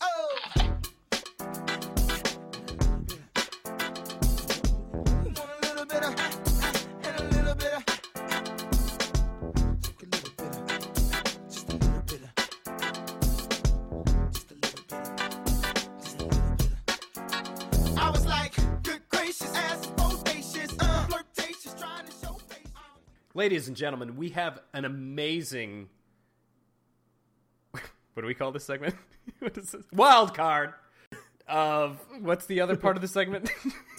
I was like, good gracious, ass bodacious, uh, flirtatious, trying to show face.
Ladies and gentlemen, we have an amazing. What do we call this segment? What is this? Wild card of what's the other part of the segment?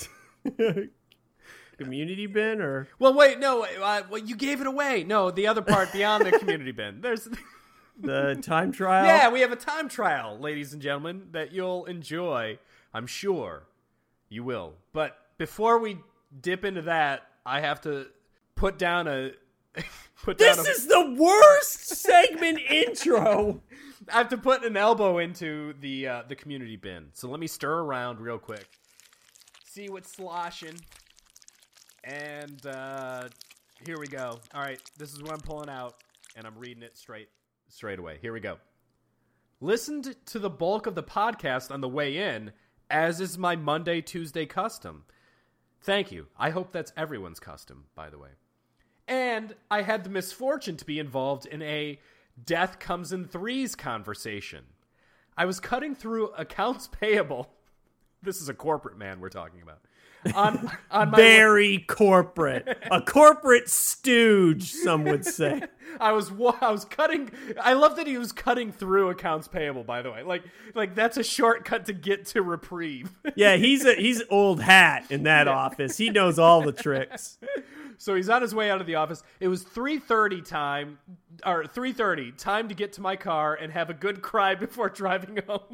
Community bin or
Well, wait, no, uh, well, you gave it away. No, the other part beyond the community bin. There's,
the time trial?
yeah, we have a time trial, ladies and gentlemen, that you'll enjoy. I'm sure you will. But before we dip into that, I have to put down a. Put
This
down a,
is the worst segment intro.
I have to put an elbow into the uh, the community bin. So let me stir around real quick. See what's sloshing. And uh, here we go. All right, this is what I'm pulling out, and I'm reading it straight straight away. Here we go. Listened to the bulk of the podcast on the way in, as is my Monday, Tuesday custom. Thank you. I hope that's everyone's custom, by the way. And I had the misfortune to be involved in a death comes in threes conversation. I was cutting through accounts payable. This is a corporate man we're talking about. On, on my
Very corporate. A corporate stooge, some would say.
I was wa- I was cutting. I love that he was cutting through accounts payable. By the way, like like that's a shortcut to get to reprieve.
Yeah, he's a he's old hat in that office. He knows all the tricks.
So he's on his way out of the office. It was three thirty time, or three thirty time to get to my car and have a good cry before driving home.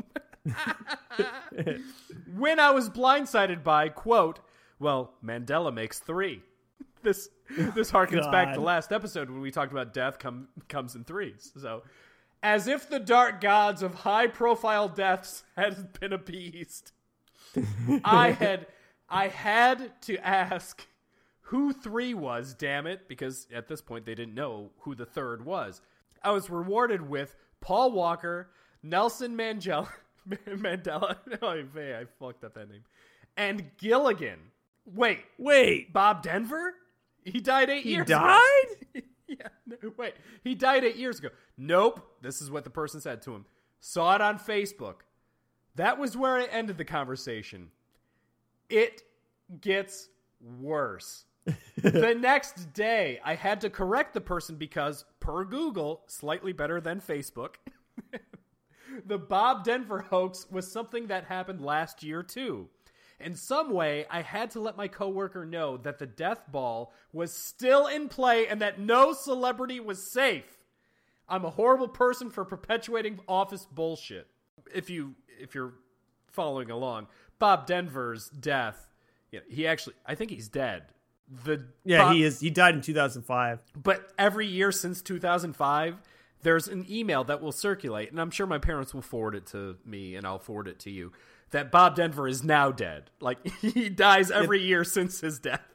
When I was blindsided by, quote, well, Mandela makes three. This this harkens back to
God.
last episode when we talked about death come, comes in threes. So, as if the dark gods of high-profile deaths had been appeased, I had I had to ask who three was, damn it, because at this point they didn't know who the third was. I was rewarded with Paul Walker, Nelson Mandela, Mandela, oh, I fucked up that name, and Gilligan. Wait,
Wait,
Bob Denver? He died eight
he
years
died?
ago. Yeah, no, wait, he died eight years ago. Nope, this is what the person said to him. Saw it on Facebook. That was where I ended the conversation. It gets worse. The next day, I had to correct the person because, per Google, slightly better than Facebook, the Bob Denver hoax was something that happened last year, too. In some way, I had to let my coworker know that the death ball was still in play and that no celebrity was safe. I'm a horrible person for perpetuating office bullshit. If you if you're following along, Bob Denver's death, you know, he actually, I think he's dead. The
Yeah,
Bob-
he is. He died in two thousand five.
But every year since two thousand five, there's an email that will circulate, and I'm sure my parents will forward it to me, and I'll forward it to you, that Bob Denver is now dead. Like, he dies every year since his death.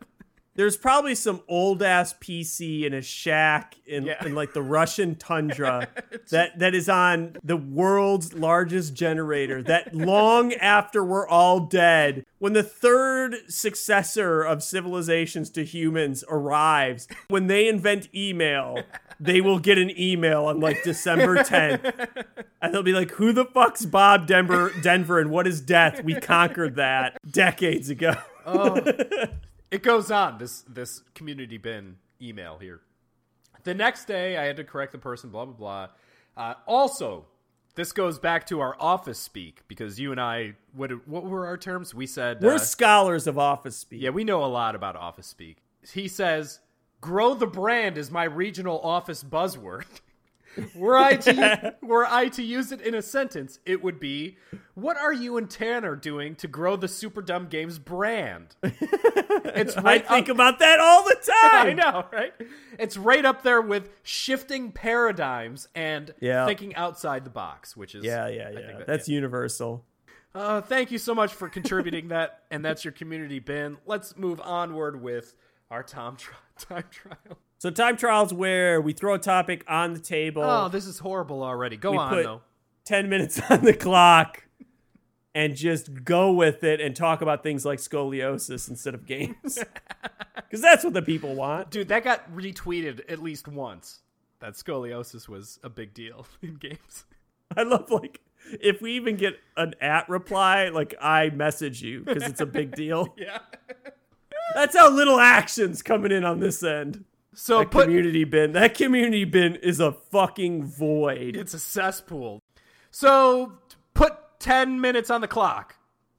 There's probably some old ass P C in a shack in,
Yeah.
in like the Russian tundra that, that is on the world's largest generator that long after we're all dead, when the third successor of civilizations to humans arrives, when they invent email, they will get an email on like December tenth. And they'll be like, who the fuck's Bob Denver, Denver and what is death? We conquered that decades ago.
Oh. It goes on, this this community bin email here. The next day, I had to correct the person, blah, blah, blah. Uh, also, this goes back to our office speak, because you and I, what what were our terms? We said...
We're
uh,
scholars of office speak.
yeah, we know a lot about office speak. He says, grow the brand is my regional office buzzword. Were I to were I to use it in a sentence, it would be, what are you and Tanner doing to grow the Super Dumb Games brand? It's
I
right
think
up,
about that all the time.
I know, right? It's right up there with shifting paradigms and
Yeah.
thinking outside the box, which is
Yeah, yeah,
I
yeah.
think that-
That's
yeah.
universal.
Uh, thank you so much for contributing that, and that's your community bin. Let's move onward with our Tom tri- time trial.
So time trials where we throw a topic on the table.
Oh, this is horrible already. Go
we
on,
put
though.
ten minutes on the clock and just go with it and talk about things like scoliosis instead of games. Because that's what the people want.
Dude, that got retweeted at least once. That scoliosis was a big deal in games.
I love, like, if we even get an at reply, like, I message you because it's a big deal.
Yeah.
That's how little action's coming in on this end.
So
That
put
community bin. That community bin is a fucking void.
it's a cesspool. So put ten minutes on the clock.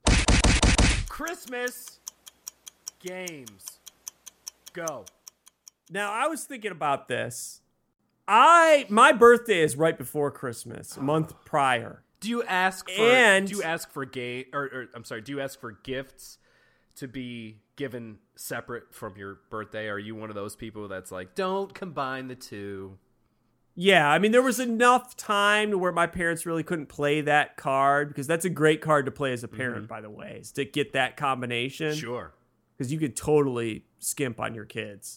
Christmas games. Go.
Now, I was thinking about this. I my birthday is right before Christmas, a month prior.
Do you ask for
And-
do you ask for gay or, or I'm sorry, do you ask for gifts to be given separate from your birthday? Are you one of those people that's like, don't combine the two?
Yeah, I mean, there was enough time to where my parents really couldn't play that card, because that's a great card to play as a parent, by the way, is to get that combination.
Sure.
Because you could totally skimp on your kids.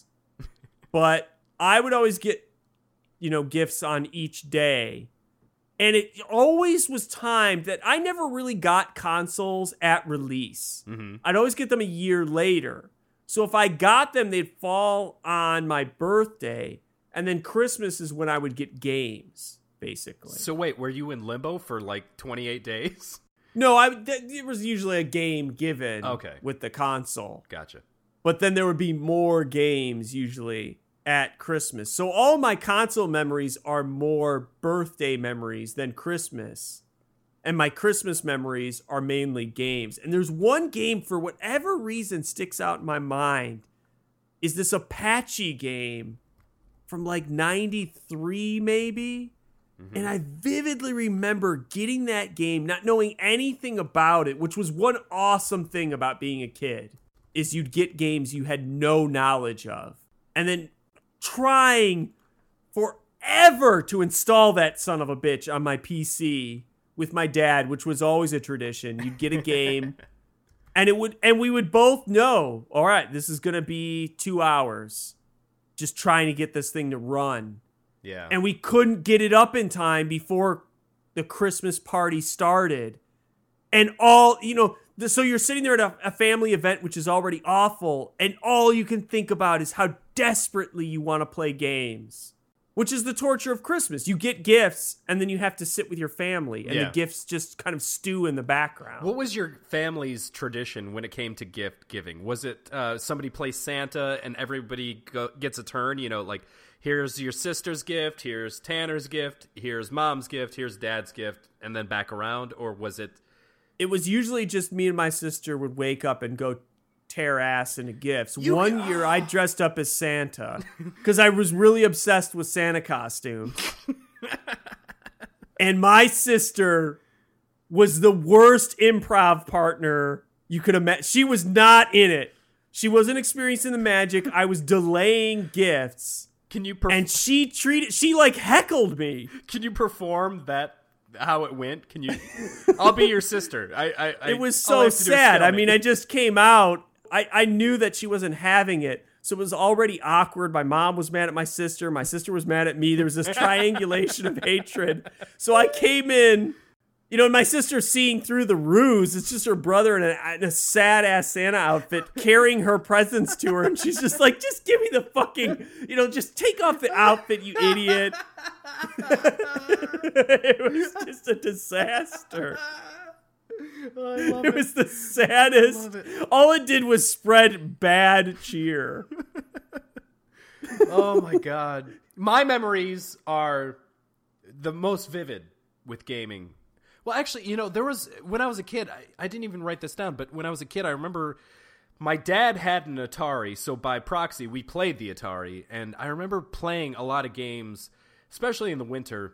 But I would always get, you know, gifts on each day. And it always was timed that I never really got consoles at release.
Mm-hmm.
I'd always get them a year later. So if I got them, they'd fall on my birthday. And then Christmas is when I would get games, basically.
So wait, were you in limbo for like twenty-eight days?
No, I th- it was usually a game given
Okay.
with the console.
Gotcha.
But then there would be more games usually at Christmas. So all my console memories are more birthday memories than Christmas. And my Christmas memories are mainly games. And there's one game, for whatever reason, sticks out in my mind, is this Apache game from like ninety-three maybe. And I vividly remember getting that game, not knowing anything about it, which was one awesome thing about being a kid, is you'd get games you had no knowledge of. And then trying forever to install that son of a bitch on my P C with my dad, which was always a tradition. You'd get a game and it would, and we would both know, all right, this is going to be two hours just trying to get this thing to run.
Yeah.
And we couldn't get it up in time before the Christmas party started. And all, you know, the, so you're sitting there at a, a family event, which is already awful, and all you can think about is how desperately you want to play games, which is the torture of Christmas. You get gifts, and then you have to sit with your family, and
Yeah.
the gifts just kind of stew in the background.
What was your family's tradition when it came to gift giving? Was it uh, somebody plays Santa and everybody go- gets a turn? You know, like, here's your sister's gift, here's Tanner's gift, here's mom's gift, here's dad's gift, and then back around? Or was it...
It was usually just me and my sister would wake up and go tear ass into gifts.
You-
One year I dressed up as Santa because I was really obsessed with Santa costumes. And my sister was the worst improv partner you could imagine. She was not in it. She wasn't experiencing the magic. I was delaying gifts.
Can you perf-
And she treated, she like heckled me.
can you perform that, how it went? Can you... I'll be your sister. I, I, I
It was
all I
so
have to do is
sad. I
film
mean,
it.
I just came out. I, I knew that she wasn't having it, So it was already awkward. My mom was mad at my sister. My sister was mad at me. There was this triangulation of hatred. So I came in, you know, and my sister's seeing through the ruse. It's just her brother in a, in a sad-ass Santa outfit carrying her presents to her. And she's just like, just give me the fucking, you know, just take off the outfit, you idiot. It was just a disaster.
Oh, I love
It was the saddest. All it did was spread bad cheer.
Oh my god. My memories are the most vivid with gaming. Well, actually, you know, there was, when I was a kid, I, I didn't even write this down, but when I was a kid, I remember my dad had an Atari, so by proxy, we played the Atari, and I remember playing a lot of games, especially in the winter,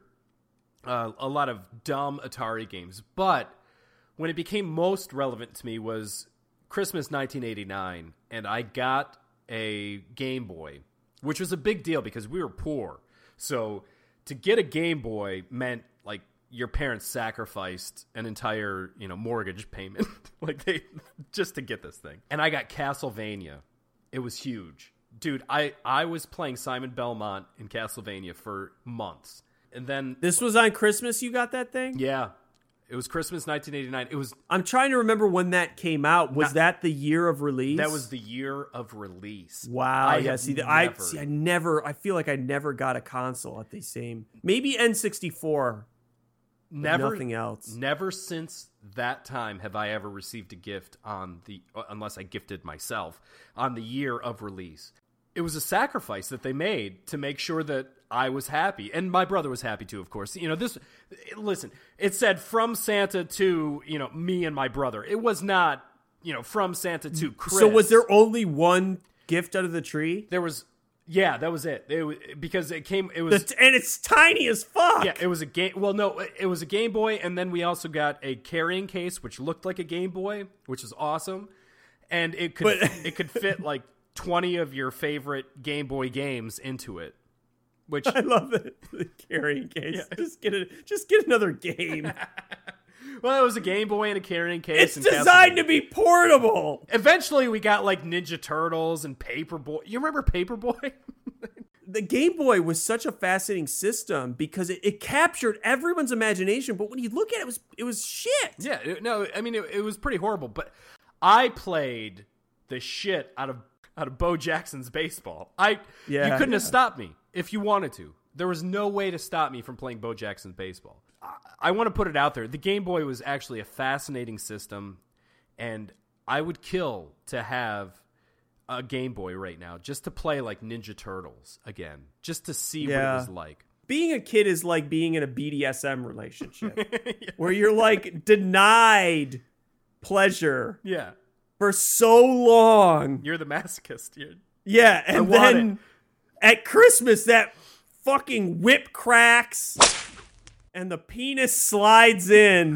uh, a lot of dumb Atari games, but when it became most relevant to me was Christmas nineteen eighty-nine, and I got a Game Boy, which was a big deal because we were poor. So to get a Game Boy meant like your parents sacrificed an entire, you know, mortgage payment like they just to get this thing. And I got Castlevania. It was huge. Dude, I, I was playing Simon Belmont in Castlevania for months. And then
This was on Christmas you got that thing?
yeah, it was Christmas nineteen eighty-nine. It was
I'm trying to remember when that came out. Was
Not-
that the year of release?
that was the year of release.
Wow.
I
yeah.
have
See, the- I
never-
see. I never. I feel like I never got a console at the same. Maybe N sixty-four. but
Never,
nothing else.
Never since that time have I ever received a gift on the, unless I gifted myself, on the year of release. It was a sacrifice that they made to make sure that I was happy. And my brother was happy too, of course. You know, this, listen, it said from Santa to, you know, me and my brother. It was not, you know, from Santa to Chris.
So was there only one gift out of the tree?
There was, yeah, that was it. It was, because it came, it
The
was,
t- and it's tiny as fuck.
yeah, it was a game. Well, no, it was a Game Boy, and then we also got a carrying case, which looked like a Game Boy, which is awesome, and it could
But-
it could fit like twenty of your favorite Game Boy games into it. Which
I love it. The carrying case. Just get it. Just get another game.
well, it was a Game Boy and a carrying case.
It's
and
designed to
Castlevania.
be portable.
Eventually, we got like Ninja Turtles and Paperboy. You remember Paperboy?
The Game Boy was such a fascinating system because it, it captured everyone's imagination. But when you look at it, it was it was shit.
Yeah, it- no, I mean it, it was pretty horrible, but I played the shit out of out of Bo Jackson's Baseball. I
Yeah,
you couldn't have
yeah.
stopped me if you wanted to. There was no way to stop me from playing Bo Jackson's Baseball. I, I want to put it out there. The Game Boy was actually a fascinating system, and I would kill to have a Game Boy right now just to play like Ninja Turtles again, just to see what
Yeah.
it was like.
Being a kid is like being in a B D S M relationship where you're like denied pleasure
Yeah,
for so long.
you're the masochist, dude.
Yeah, and
want
then at Christmas that fucking whip cracks and the penis slides in.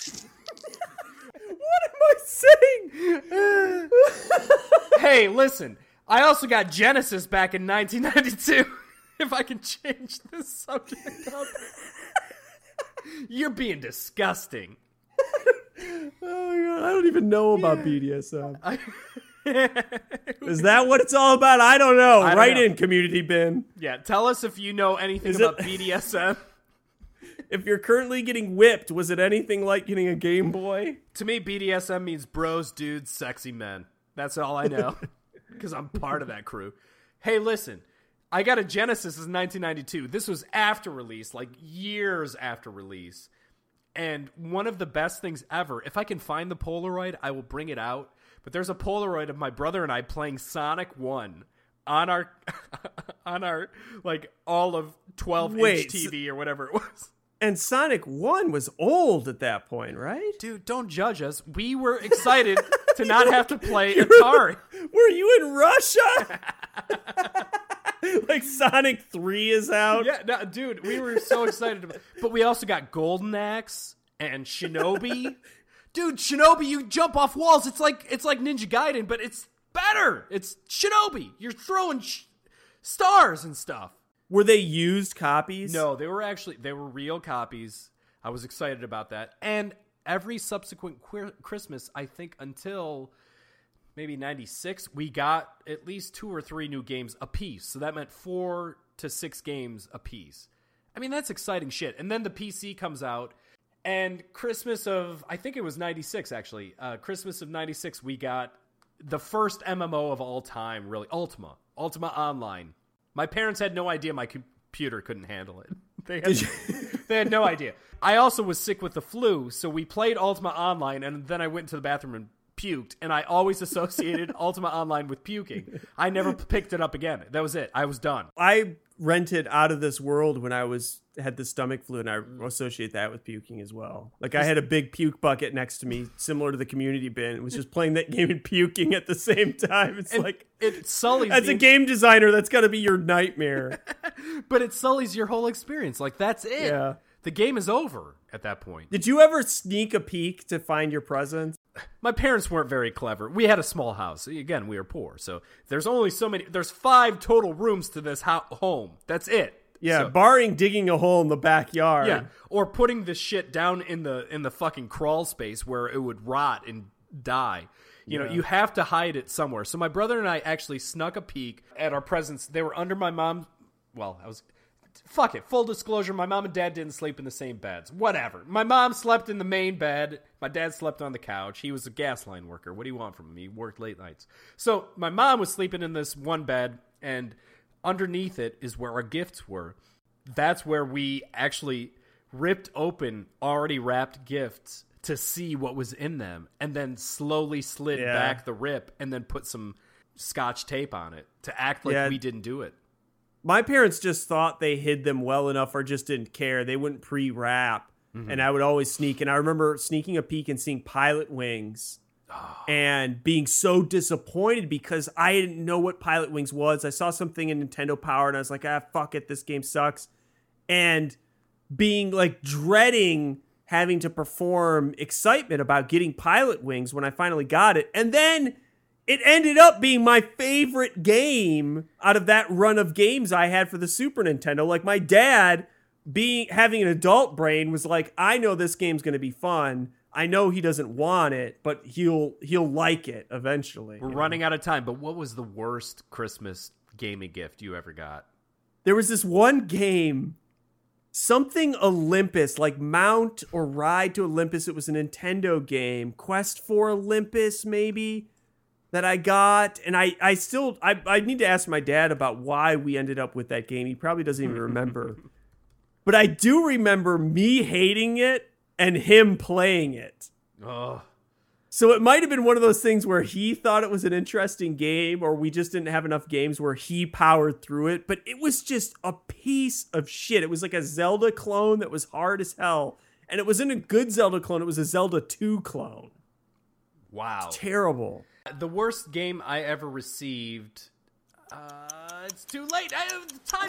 What am I saying?
Hey, listen, I also got Genesis back in nineteen ninety-two. If I can change this subject up. You're being disgusting.
Oh my god, I don't even know about B D S M.
I-
Is that what it's all about? I don't know.
I don't
Right
know.
in, community bin.
yeah, tell us if you know anything
Is
about
it-
B D S M.
If you're currently getting whipped, was it anything like getting a Game Boy?
To me, B D S M means bros, dudes, sexy men. That's all I know. Because I'm part of that crew. Hey, listen. I got a Genesis in nineteen ninety-two. This was after release, like years after release. And one of the best things ever, if I can find the Polaroid, I will bring it out. But there's a Polaroid of my brother and I playing Sonic one on our, on our, like, all of twelve inch
Wait,
T V or whatever it was.
And Sonic one was old at that point, right?
Dude, don't judge us. We were excited to not have to play Atari.
Were you in Russia? Like Sonic three is out?
Yeah, no, dude, we were so excited. About, but we also got Golden Axe and Shinobi. Dude, Shinobi, you jump off walls. It's like it's like Ninja Gaiden, but it's better. It's Shinobi. You're throwing sh- stars and stuff.
Were they used copies?
No, they were actually they were real copies. I was excited about that. And every subsequent queer Christmas, I think until maybe ninety-six, we got at least two or three new games a piece. So that meant four to six games a piece. I mean, that's exciting shit. And then the P C comes out, and Christmas of, I think it was ninety-six, actually. Uh, Christmas of ninety-six, we got the first M M O of all time, really. Ultima. Ultima Online. My parents had no idea my computer couldn't handle it. They had, they had no idea. I also was sick with the flu, so we played Ultima Online, and then I went into the bathroom and puked, and I always associated Ultima Online with puking. I never picked it up again. That was it. I was done.
I rented Out of This World when I was had the stomach flu, and I associate that with puking as well. Like, I had a big puke bucket next to me, similar to the community bin. It was just playing that game and puking at the same time. It's
And
like,
it sullies
as
the
a game designer, that's got to be your nightmare.
But it sullies your whole experience. Like, that's it.
Yeah.
The game is over at that point.
Did you ever sneak a peek to find your presents?
My parents weren't very clever. We had a small house. Again, we were poor. So there's only so many. There's five total rooms to this ho- home. That's it.
Yeah,
So-
barring digging a hole in the backyard.
yeah. Or putting this shit down in the in the fucking crawl space where it would rot and die. You know,
Yeah.
you have to hide it somewhere. So my brother and I actually snuck a peek at our presents. They were under my mom's. Well, I was. Fuck it. Full disclosure, my mom and dad didn't sleep in the same beds. Whatever. My mom slept in the main bed. My dad slept on the couch. He was a gas line worker. What do you want from me? He worked late nights. So my mom was sleeping in this one bed, and underneath it is where our gifts were. That's where we actually ripped open already wrapped gifts to see what was in them, and then slowly slid
Yeah.
back the rip and then put some scotch tape on it to act like
Yeah.
we didn't do it.
My parents just thought they hid them well enough or just didn't care. They wouldn't pre-wrap.
Mm-hmm.
And I would always sneak. And I remember sneaking a peek and seeing Pilot Wings and being so disappointed because I didn't know what Pilot Wings was. I saw something in Nintendo Power and I was like, ah, fuck it. This game sucks. And being like dreading having to perform excitement about getting Pilot Wings when I finally got it. And then it ended up being my favorite game out of that run of games I had for the Super Nintendo. Like, my dad, being having an adult brain, was like, I know this game's going to be fun. I know he doesn't want it, but he'll he'll like it eventually.
We're
you know?
running out of time, but what was the worst Christmas gaming gift you ever got?
There was this one game, something Olympus, like Mount or Ride to Olympus. It was a Nintendo game, Quest for Olympus, maybe, that I got. And I, I still, I, I need to ask my dad about why we ended up with that game. He probably doesn't even remember. But I do remember me hating it and him playing it.
Oh,
So it might have been one of those things where he thought it was an interesting game, or we just didn't have enough games where he powered through it. But it was just a piece of shit. It was like a Zelda clone that was hard as hell. And it wasn't a good Zelda clone. It was a Zelda two clone.
wow.
Terrible.
The worst game I ever received. Uh, it's too late. I, time's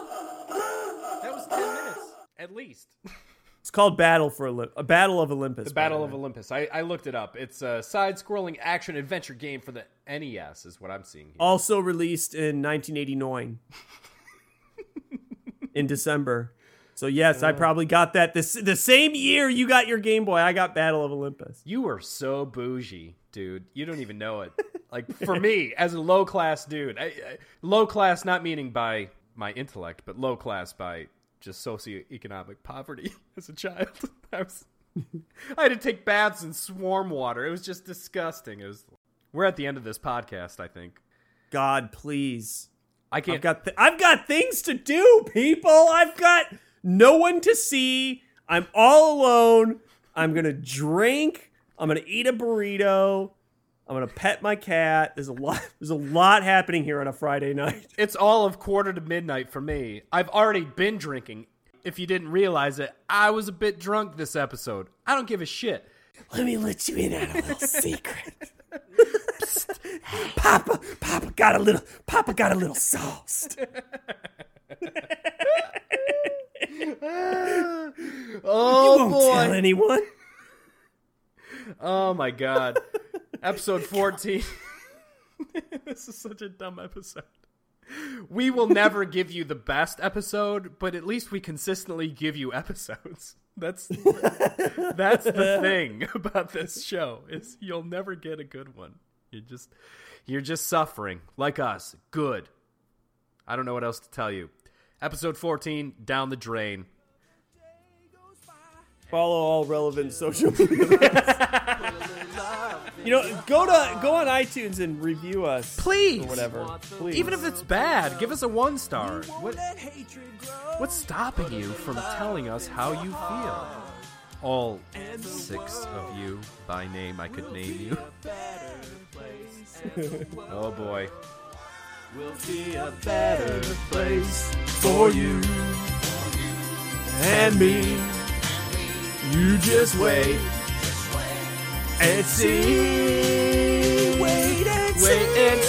up. That was ten minutes at least.
It's called Battle for Olymp- a Battle of Olympus.
The
by
Battle
the
of
way.
Olympus. I, I looked it up. It's a side-scrolling action adventure game for the N E S, is what I'm seeing here.
Also released in nineteen eighty-nine. In December. So yes, I probably got that this the same year you got your Game Boy. I got Battle of Olympus.
You are so bougie, dude. You don't even know it. Like, for me, as a low-class dude, I, I, low-class not meaning by my intellect, but low-class by just socioeconomic poverty as a child. I, was, I had to take baths in swarm water. It was just disgusting. It was. We're at the end of this podcast, I think.
God, please.
I can't.
I've got th- I've got things to do, people. I've got no one to see. I'm all alone. I'm gonna drink. I'm gonna eat a burrito. I'm gonna pet my cat. There's a lot. There's a lot happening here on a Friday night.
It's all of quarter to midnight for me. I've already been drinking. If you didn't realize it, I was a bit drunk this episode. I don't give a shit.
Let me let you in on a little secret. Psst. Papa, Papa got a little. Papa got a little sauced.
Oh,
Won't
boy.
tell anyone.
Oh, my God. Episode fourteen. This is such a dumb episode. We will never give you the best episode, but at least we consistently give you episodes. That's that's the thing about this show, is you'll never get a good one. You're just, you're just suffering like us. Good. I don't know what else to tell you. Episode fourteen, down the drain.
Follow all relevant social media. You know, go to go on iTunes and review us,
Please.
or whatever. Please.
Even if it's bad, give us a one star. What, what's stopping you from telling us how you feel? All six of you, by name, I could name you. Oh boy.
Will be a better place for you and me. You just wait and see. Wait and see. Wait and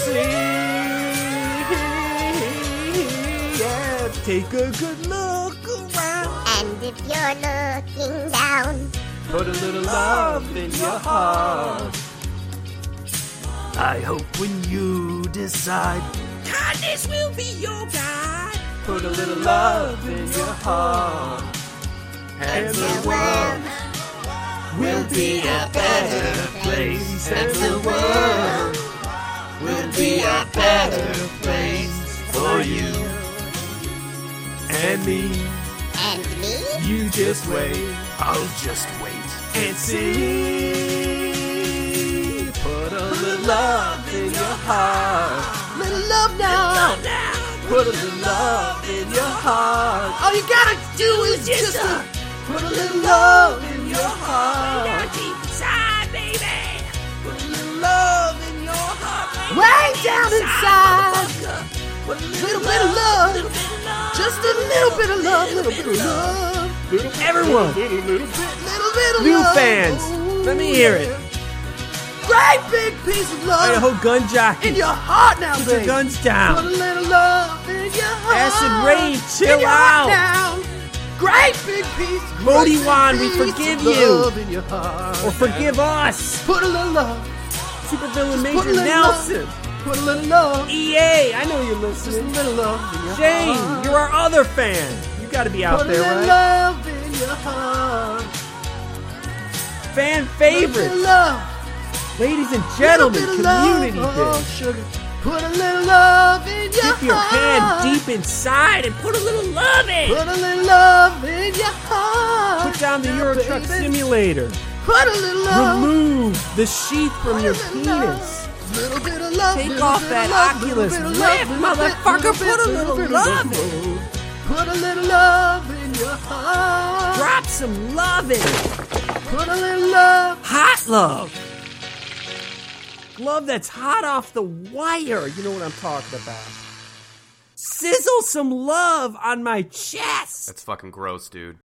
see. Yeah, take a good look around.
And if you're looking down,
Put a little love in your heart. I hope when you decide kindness will be your guide. Put a little love in your heart, and the world will be a better place. And the world will be a better place for you and me.
and me,
You just wait. I'll just wait and see. Put a little love in your heart. Little love now. Put a little love in your heart. All you gotta do is just uh, put a little love in your heart. Deep inside, baby. Put a little love in your heart. Way down inside. Put a little bit of love. Just a little bit of love. Little bit of love.
Everyone,
Little, little bit. Little bit of
new
love.
fans, let me hear it.
Great big piece of love
Idaho gun jockey,
in your heart now,
put your
baby.
guns
Put a
down.
little love in your heart.
Acid rain,
In
chill
your heart
out.
now. Great big piece.
Modi
great
Wan,
big
we
piece
forgive
of
you.
love in your heart.
Or forgive us.
Put a little love.
Supervillain
Put a
Major
little
Nelson.
love. Put a little love.
E A, I know you're
Just a
listening.
little love in your
Shane,
heart.
you're our other fan. You gotta be out
Put a
there,
little
right?
love in your heart.
Fan
Put a
favorites.
little love.
Ladies and gentlemen,
Little bit of love.
community
Oh,
day.
sugar. Put a little love in your
Dip your
heart.
hand deep inside and put a little love in.
Put a little love in your heart.
Put down the
Now,
Euro Truck
baby.
Simulator.
Put a little love.
Remove the sheath from
Put
your
a little
penis.
love. Little bit of love.
Take
little
off
bit
that
of love, little
Oculus
bit of
Rift,
love, little bit,
motherfucker.
little
Put a
bit,
little
bit of
love in.
Put a little love in your heart.
Drop some love in.
Put a little love.
Hot love. Love that's hot off the wire. You know what I'm talking about. Sizzle some love on my chest.
That's fucking gross, dude.